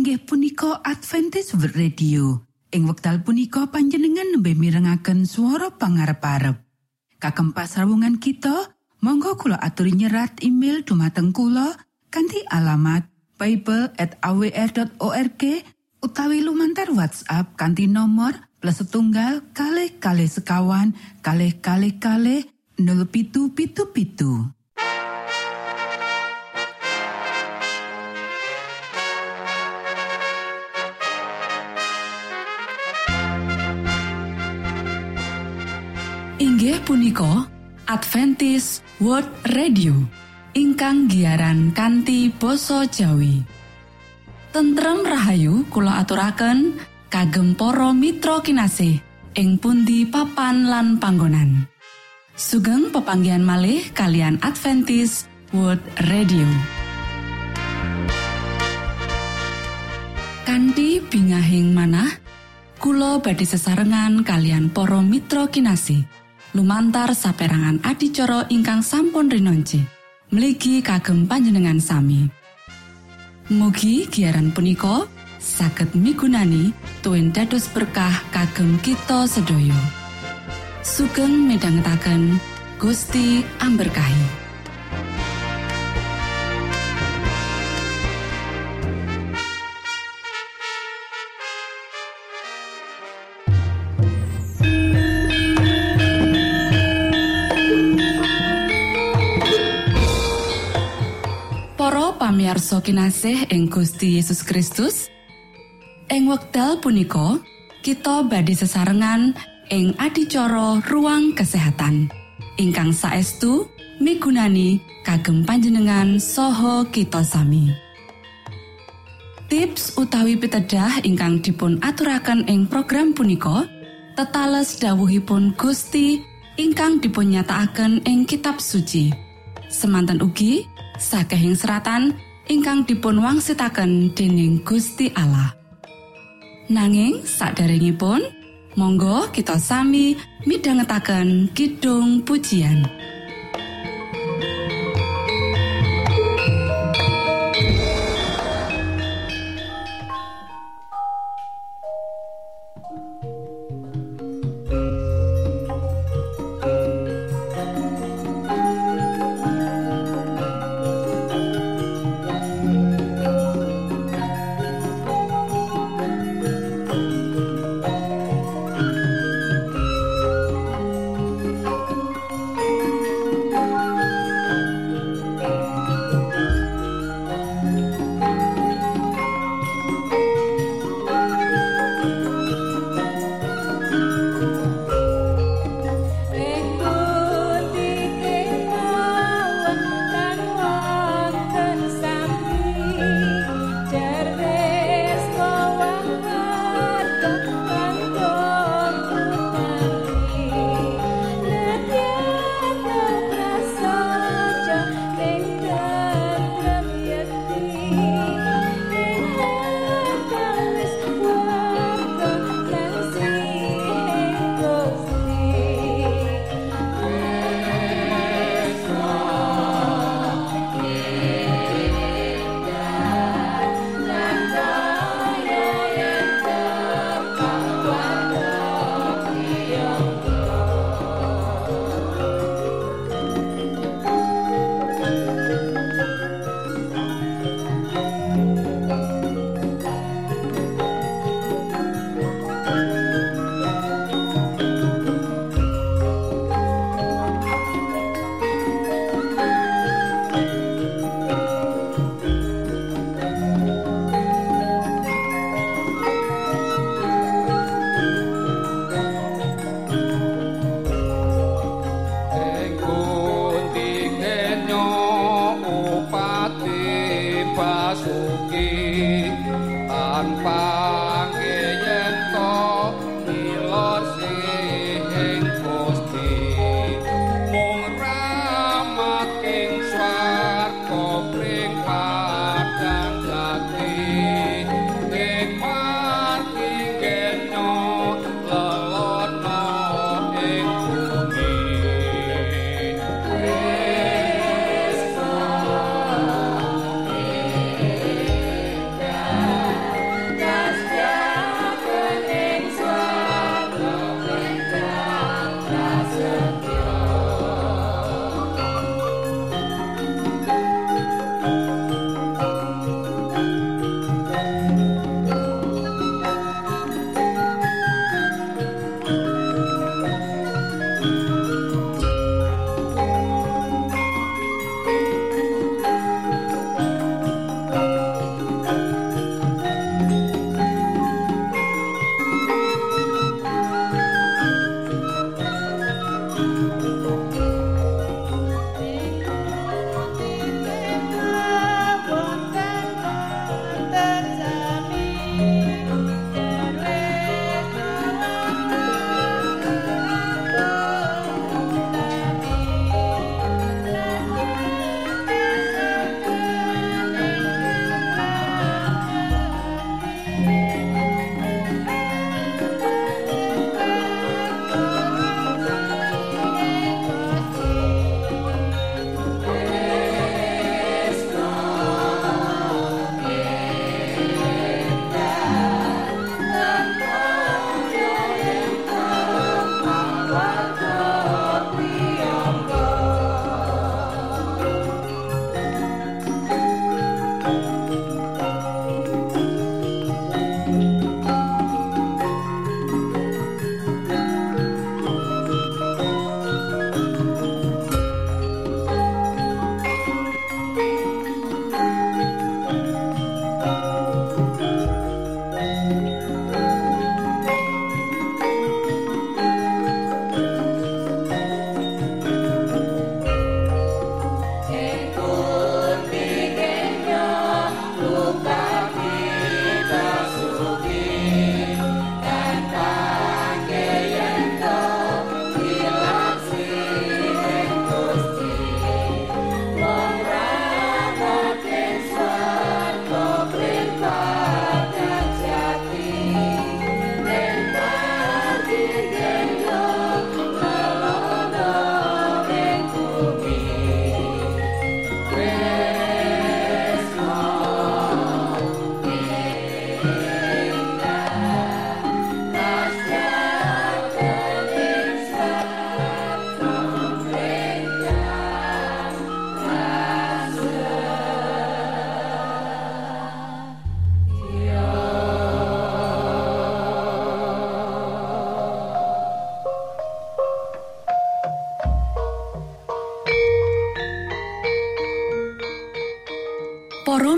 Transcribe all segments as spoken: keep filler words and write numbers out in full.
inggih punika Adventist World Radio. Ing wekdal punika panjenengan nembe mirengaken swara pangarep-arep. Kagem pasrawungan kita, monggo kula aturi nyerat email dumateng kula kanthi alamat bible at a w r dot org utawi lumantar WhatsApp kanthi nomor plus setunggal kalih kalih sekawan kalih kalih kalih nol pitu pitu pitu. Inggih punika Adventist World Radio ingkang giaran kanthi basa Jawi. Tentrem rahayu kula aturaken kagem para mitra kinasih ing pundi papan lan panggonan. Sugeng pepanggihan malih kalian Adventist World Radio. Kanthi bingahing manah kula badhe sesarengan kalian para mitra kinasih lumantar saperangan adicara ingkang sampun rinonci mligi kagem panjenengan sami. Mugi giaran punika saged migunani tuwin dados berkah kagem kita sedaya. Sugeng midhangetaken Gusti amberkahi. Pamirsa kinasih ing Gusti Yesus Kristus, ing wekdal punika kita badhe sesarengan ing adicara ruang kesehatan ingkang saestu migunani kagem panjenengan saha kita sami. Tips utawi pitedah ingkang dipun aturaken ing program punika tetales dawuhipun Gusti ingkang dipun nyatakaken ing kitab suci. Semanten ugi sakehing seratan ingkang dipun wangsitaken dening Gusti Allah. Nanging saderengipun, monggo kita sami midhangetaken kidung pujian.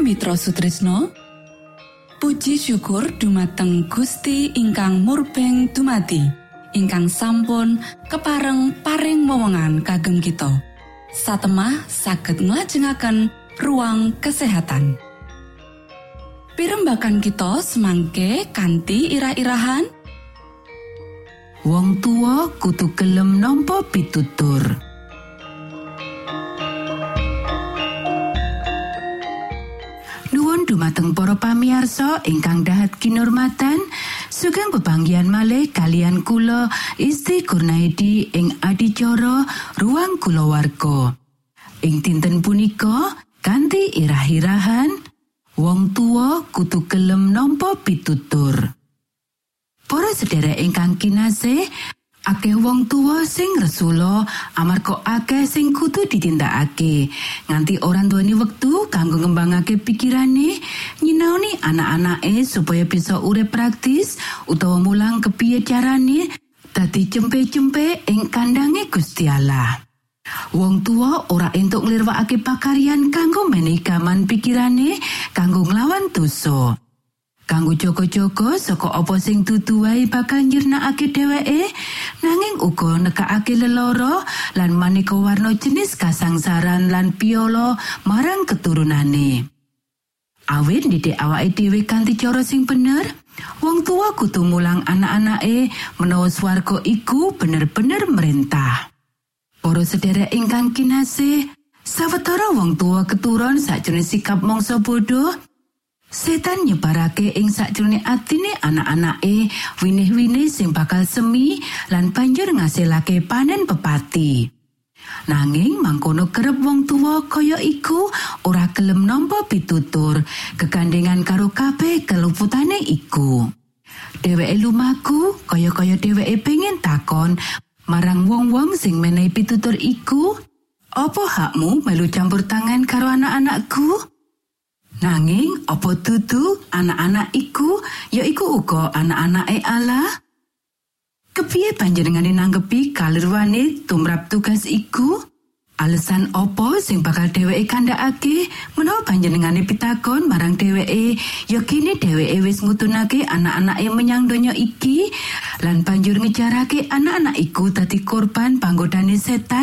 Mitra Sutrisno, puji syukur dumateng Gusti ingkang murbeng dumati, ingkang sampun kepareng paring wewenngan kagem kita. Satemah saged nglajengaken ruang kesehatan. Pirembagan kita semangke kanthi irah-irahan wong tuwa kudu gelem nampa pitutur. Nuwun dumateng para pamirsa ingkang dahat kinurmatan, sugeng pepanggihan malih kalian kula Isti Kurnaidi ing adicara Ruang Kulawarga. Ing dinten punika kanthi irah-irahan wong tuwa kudu gelem nampa pitutur. Para sedherek ingkang kinasih, akeh wong tuwa sing resula amarga akeh sing kudu ditindakake nganti ora nduweni wektu kanggo ngembangake pikirane, nyinaoni anak-anake supaya bisa urip praktis utawa mulang kepiye carane dadi cempe-cempe ing kandange Gusti Allah. Wong tuwa ora entuk nglirwakake pakaryan kanggo menehi gaman pikirane kanggo nglawan dosa. Kanggo joko-joko saka apa sing dudu wae bakal nyirnakake dheweke, nanging uga nekakake lelara lan maneka warna jenis kasangsaran lan piolo marang keturunane. Awit ndidik awake dhewe kanthi cara sing bener, wong tuwa kudu mulang anak-anake menawa swarga iku bener-bener merintah. Para sedherek ingkang kinasih, sawetara wong tuwa keturun sakjroning sikap mangsa bodho. Setan nyebarake ing sakjroning atine anak-anake winih-winih sing bakal semi lan banjur ngasilake panen pepati. Nanging mangkono kerep wong tuwa kaya iku ora gelem nampa pitutur kegandengan karo kabeh keluputane iku. Dheweke lumaku kaya-kaya dheweke pengen takon marang wong-wong sing menehi pitutur iku, "Apa hakmu melu campur tangan karo anak-anakku?" Nanging apa dudu anak-anak iku yaiku uga anak-anake Allah? Kepiye panjenengane nanggepi kalirwane tumrap tugas iku? Alasan apa sing bakal dheweke kandhakake menawa panjenengane pitakon marang dheweke ya kene dheweke wis ngutunake anak-anake menyang donya iki lan banjur ngejarake anak-anak iku dadi korban panggodane setan?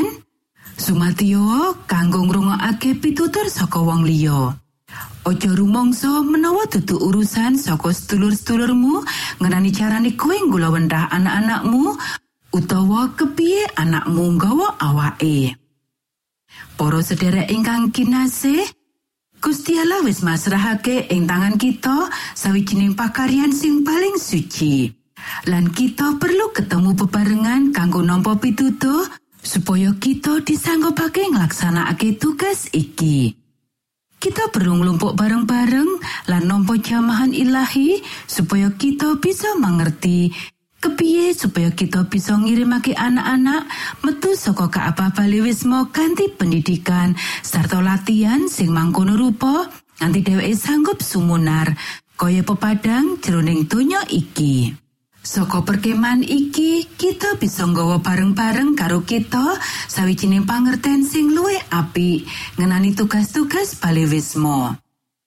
Sumatiyo kanggo ngrungokake pitutur saka wong liya. Ojo rumangsa menawa dudu urusan saka sedulur-sedulurmu ngenani carane kowe nggulawendah anak-anakmu utawa kepiye anakmu nggawa awake. Para sedherek ingkang kinasih, Gusti Allah wis masrahake ing tangan kita sawijining pakaryan sing paling suci. Lan kita perlu ketemu bebarengan kanggo nampa pitutuh supaya kita disanggupake nglaksanakake tugas iki. Kita perlu nglumpuk bareng-bareng lan nampa jamahan ilahi supaya kita bisa mengerti kepiye supaya kita bisa ngirimake anak-anak metu saka Ka'bah Bali Wisma kanthi pendidikan sarta latihan sing mangkono rupa nganti dheweke sanggup sumunar kaya pepadang jroning donya iki. Saka perkemahan iki, kita bisa nggawa bareng-bareng karo kita sawijining pangerten sing luwih apik ngenani tugas-tugas Bali Wisma.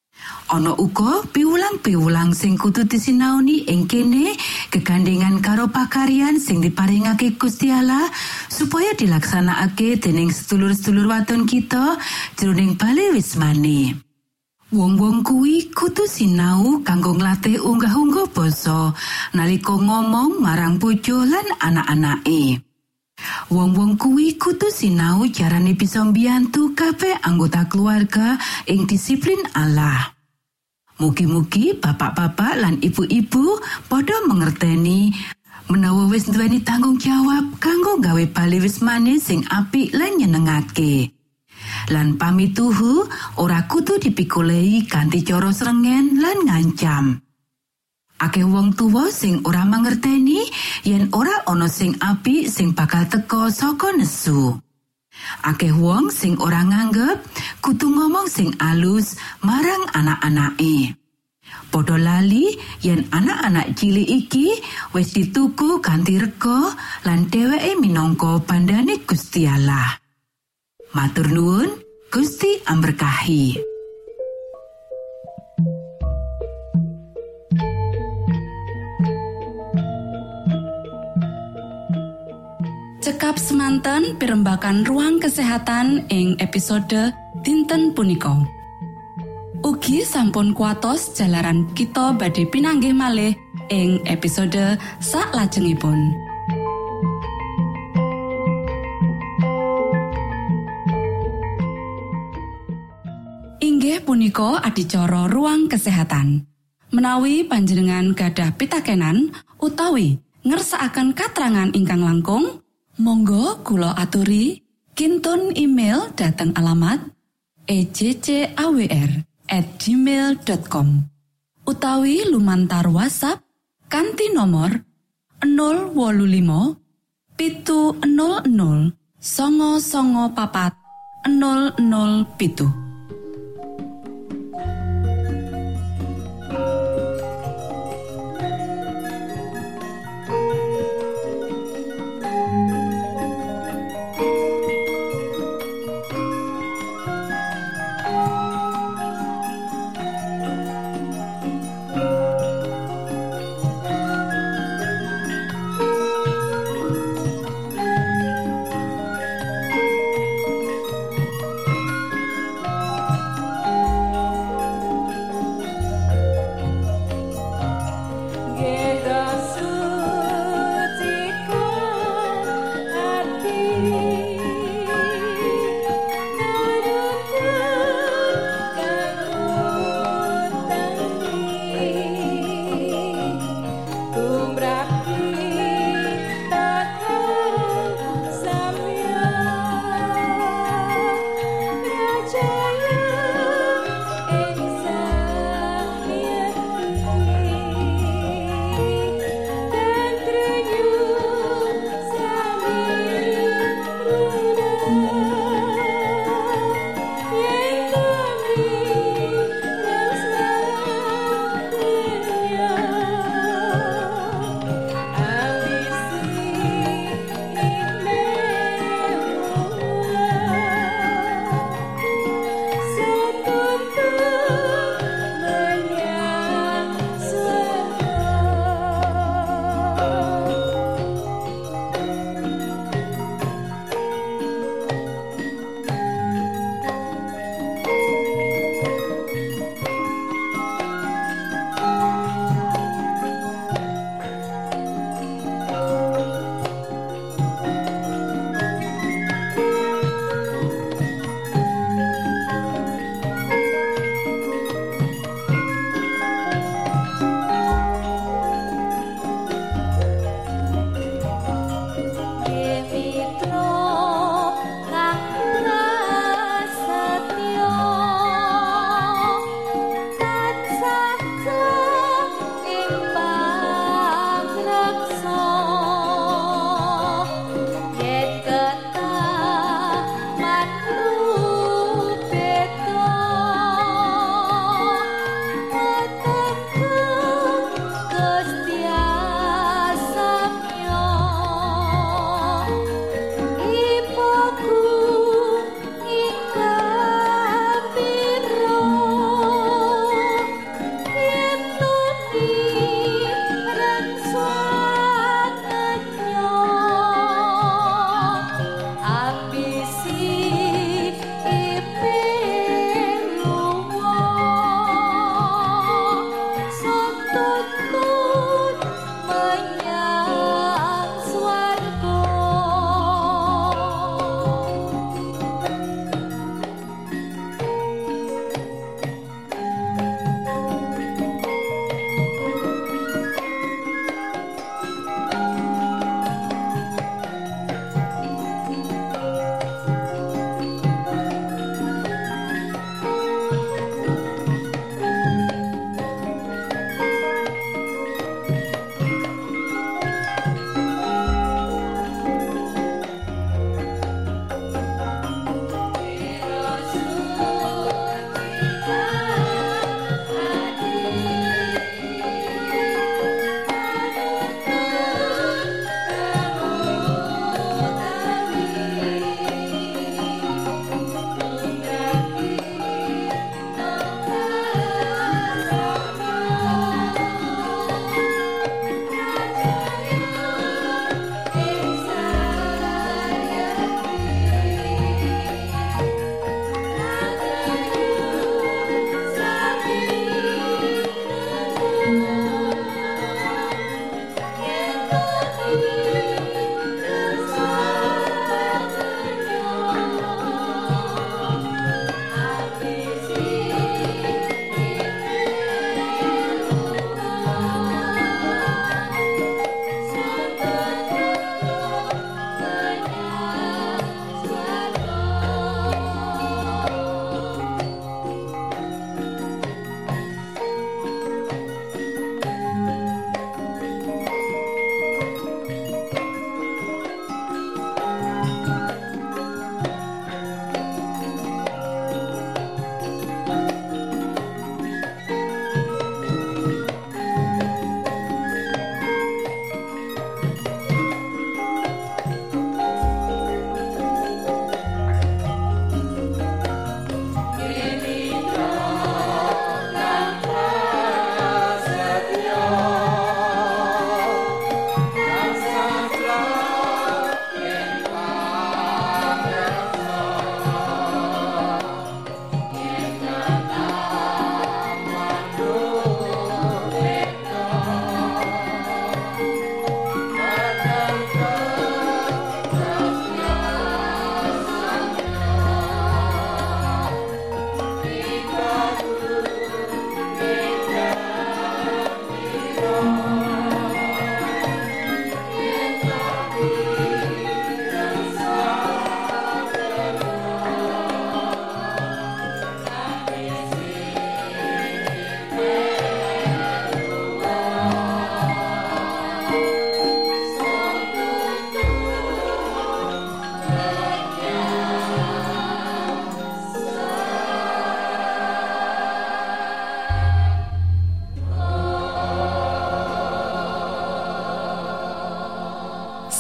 Ana uga piwulang-piwulang sing kudu disinaoni ing kene kegandengan karo pakaryan sing diparingake Gusti Allah supaya dilaksanakake dening sedulur-sedulur wadon kita jroning Bali Wismane. Wong-wong kuwi kudu sinau kanggo nglatih unggah-ungguh basa nalika ngomong marang bojo lan anak-anake. Wong-wong kuwi kudu sinau carane bisa mbiyantu kabeh anggota keluarga ing disiplin Allah. Mugi-mugi bapak-bapak lan ibu-ibu padha mengerteni menawa wis nduweni tanggung jawab kanggo gawe Bali Wismane sing apik lan nyenengake. Lan pamituhu ora kudu dipikulehi kanthi cara srengen lan ngancam. Akeh wong tuwa sing ora mangerteni yen ora ana sing apik sing bakal teka saka nesu. Akeh wong sing ora nganggep kudu ngomong sing alus marang anak-anake. Padha lali yen anak-anak cilik iki wis dituku kanthi rega lan dheweke minangka bandane Gusti Allah. Matur nuwun, Gusti amberkahi. cekap semanten pimbakan ruang kesehatan ing episode dinten punika. Ugi sampun kuatos jalaran kita badhe pinanggih malih ing episode saklajengipun. Inggih punika adicara ruang kesehatan. Menawi panjenengan gadah pitakenan utawi ngersakaken katrangan ingkang langkung, monggo kula aturi kintun email dhateng alamat e j c a w r at gmail dot com utawi lumantar WhatsApp kanthi nomor nol wolu limo pitu nol nol songo songo papat nol nol pitu.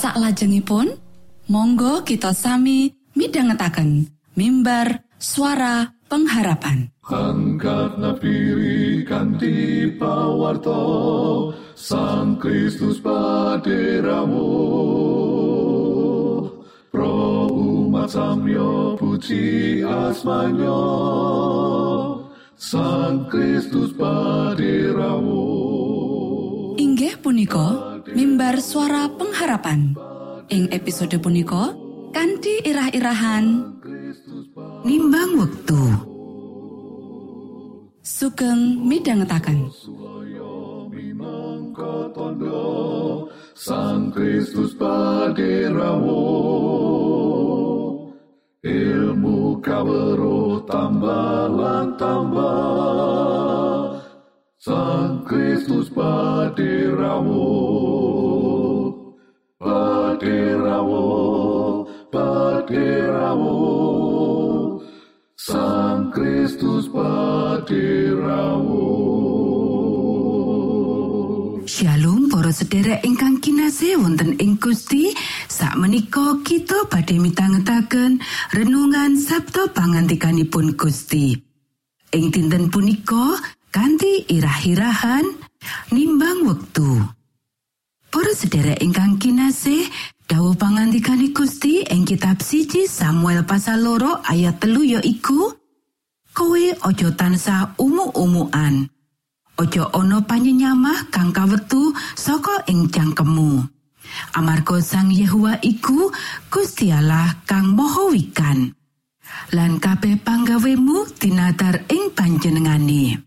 Saklajengipun, monggo kita sami midhangetaken mimbar suara pengharapan. Angkat nafiri kanthi pawarto Sang Kristus paderamu. Pro umat samyo puji asmanyo Sang Kristus paderamu. Inggih punika mimbar suara pengharapan. Ing episode punika kanthi irah-irahan Nimbang wektu. Sugeng midhangetaken. Sang Kristus paderamu. Ilmu kawruh tambah lan tambah. Sang Kristus paderamu. Paderamu, paderamu. Sang Kristus paderamu. Shalom para sedherek ingkang kinasih wonten ing Gusti. Sakmenika kita badhe mitangetaken renungan Sabda pangantikanipun Gusti. Ing dinten punika kanthi irah-irahan nimbang wektu. Para sedherek ingkang kinasih, dawuh pangantikane Gusti ing kitab siji Samuel pasal loro ayat telu yaiku, kowe aja tansah umu-umuan. Aja ana panyenyamah kang kawetu saka ing cangkemmu. Amarga Sang Yehuwa iku Gusti Allah kang Maha Wikan. Lan kabeh panggawemu tinadar ing panjenengane.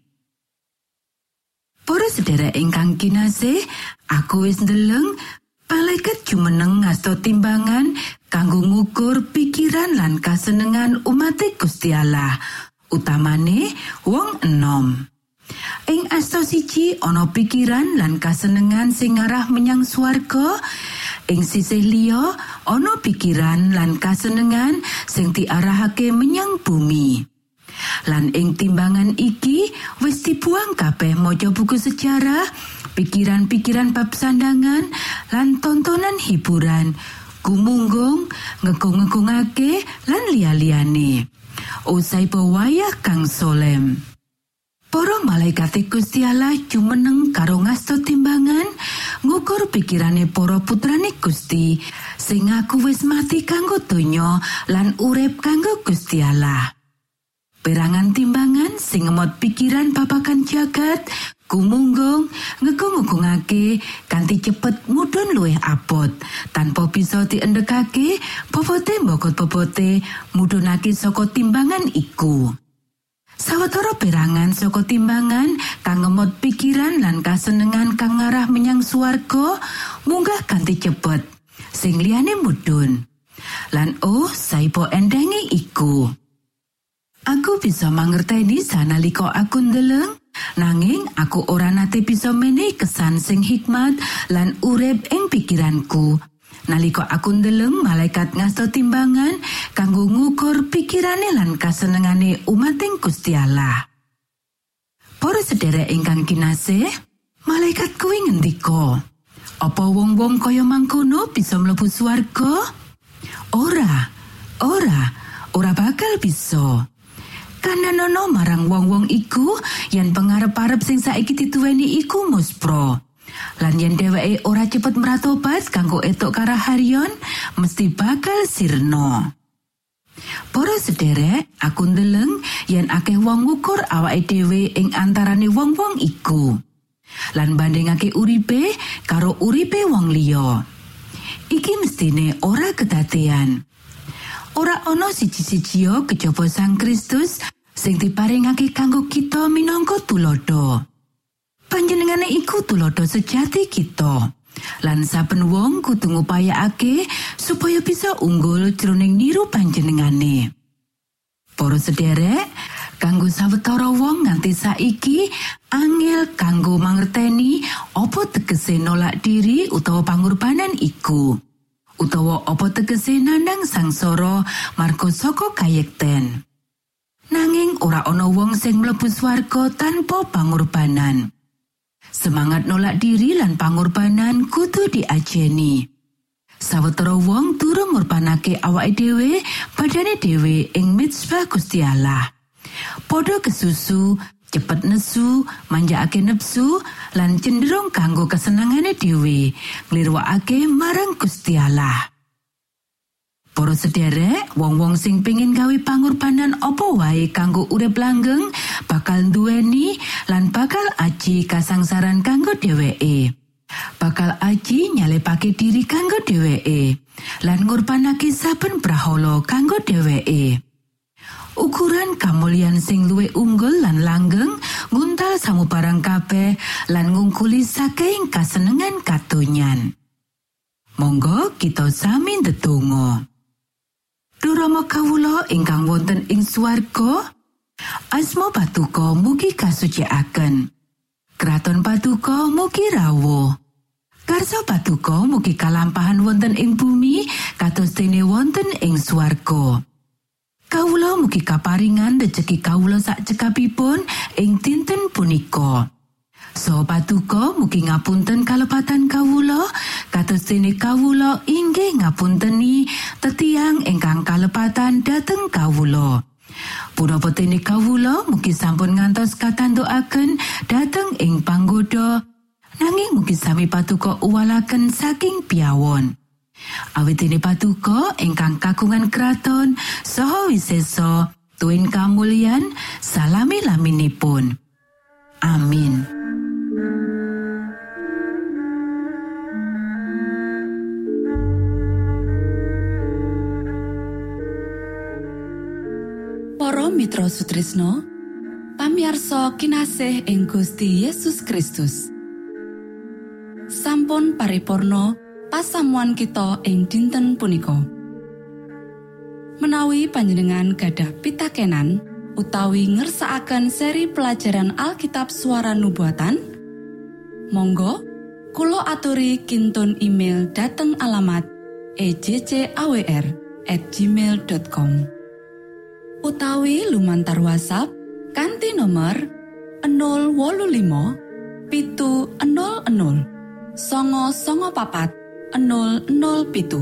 Para sedherek ingkang kinasih, aku wis ndeleng malaikat jumeneng ngasta timbangan kanggo ngukur pikiran lan kasenengan umat Gusti Allah, utamane wong enom. Ing asta siji ana pikiran lan kasenengan sing ngarah menyang swarga, ing sisih liya ana pikiran lan kasenengan sing diarahake menyang bumi. Lan ing timbangan iki wis dibuang kabeh maca buku sejarah, pikiran-pikiran bab sandangan lan tontonan hiburan, gumunggung, ngegung-ngegungake lan liya-liyane. Usai wayah kang solem. Para malaikat Gusti Allah jumeneng karo ngasta timbangan ngukur pikirane para putrane Gusti sing aku wis mati kanggo donya lan urip kanggo Gusti Allah. Perangan timbangan sing ngemot pikiran babagan jagat gumunggung ngegung-ngegungake kanthi cepet mudhun luwih abot tanpa bisa diendhekake bobote mbokot-bobote mudhunake saka timbangan iku. Sawetara perangan saka timbangan kang ngemot pikiran lan kasenengan kang ngarah menyang swarga munggah kanthi cepet sing liyane mudhun. Lan oh saipo endenge iku. Aku bisa mangerteni sanalika aku ndeleng, nanging aku ora nate bisa menehi kesan sing hikmat lan urip ing pikiranku. Nalika aku ndeleng malaikat ngasta timbangan kanggo ngukur pikirane lan kasenengane umat ing Gusti Allah. Para sedherek ingkang kinasih, malaikat kuwi ngendika, apa wong-wong kaya mangkono bisa mlebu swarga? Ora, ora, ora bakal bisa. Kananono marang wong-wong iku yen pangarep-arep sing saiki dituweni iku muspra. Lan yen dheweke ora cepet mratobat kanggo etuk karaharyon, mesti bakal sirna. Para sederek, aku ndeleng yen akeh wong ngukur awake dhewe ing antarane wong-wong iku. Lan bandingake uripe karo uripe wong liya. Iki mestine ora kedadean. Ora ana siji-sijia kejaba Sang Kristus sing diparingake kanggo kita minangka tulodo. Panjenengane iku tulodo sejati kita. Lan saben wong kudu ngupayakake supaya bisa unggul jroning niru panjenengane. Para sederek, kanggo sawetara wong nganti saiki angel kanggo mangerteni apa tegese nolak diri utawa pangorbanan iku. Utawa apa tegese nandhang sangsara marga saka kayekten. Nanging ora ana wong sing mlebu swarga tanpa pangorbanan. Semangat nolak diri lan pangorbanan kudu diajeni. Sawetara wong durung ngorbanake awake dhewe, badane dhewe ing mitsbah Gusti Allah. Padha kesusu, cepet nesu, manjakake nepsu, lan cenderung kanggo kesenengane dhewe, nglirwakake marang Gusti Allah. Para sederek, wong-wong sing pengin gawe pangorbanan apa wae kanggo urip langgeng, bakal duweni lan bakal aji kasangsaran kanggo dheweke. Bakal aji nyalepake diri kanggo dheweke lan ngorbanake saben brahala kanggo dheweke. Ukuran kamulyan sing luwih unggul lan langgeng nguntal samubarang kabeh lan ngungkuli saking kasenengan katonyan. Monggo kita sami ndedonga. Duh Rama kawula ingkang wonten ing swarga, asma Patuko mugi kasucikaken. Kraton Patuko mugi rawuh. Karsa Patuko mugi kalampahan wonten ing bumi kados dene wonten ing swarga. Kawula mugi kaparingan rejeki kawula sak cekapipun ing dinten punika. So Patuko mugi ngapunten kalepatan kawula kados dene kawula inggih ngapunteni tetiang ingkang kalepatan dhateng kawula. Punapa dene kawula mugi sampun ngantos katandukaken dhateng ing panggoda. Nanging mugi sami Patuko uwalaken saking piyawon. Awit dene Patuko ingkang kagungan kraton saha wisesa tuwin kamulyan salami-laminipun. Amin. Para mitra Sutrisno, pamiarsa kinasih ing Gusti Yesus Kristus. Sampun paripurna pasamuan kita ing dinten punika. Menawi panjenengan gadah pitakenan utawi ngersakaken seri pelajaran Alkitab Suara Nubuatan, monggo kula aturi kintun email dhateng alamat e j c a w r at gmail dot com utawi lumantar WhatsApp kanthi nomor nol wolu limo pitu nol nol songo songo papat nol nol pitu.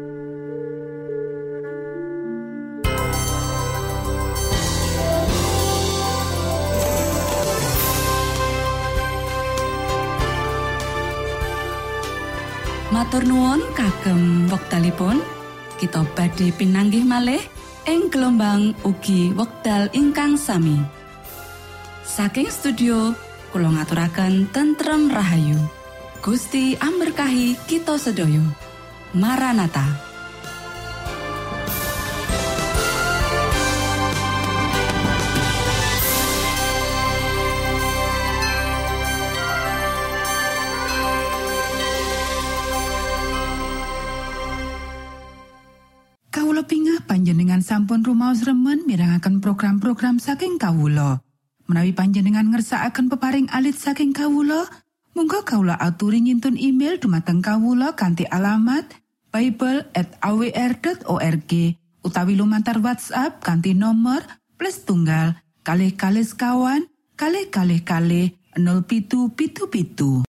Matur nuwun kagem wektalipun kita badhe pinanggih malih ing gelombang ugi wekdal ingkang sami. Saking studio kula ngaturaken tentrem rahayu. Gusti amberkahi kita sedaya. Maranatha. Kawula pingah panjenengan sampun rumaos remen mirengaken program-program saking kawula. Menawi panjenengan ngersakaken peparing alit saking kawula, monggo kawula aturi ngintun email dumateng kawula kanthi alamat bible at a w r dot org utawi lumantar WhatsApp kanthi nomor plus tunggal kalih kalih sekawan kalih kalih kalih nol pitu pitu pitu.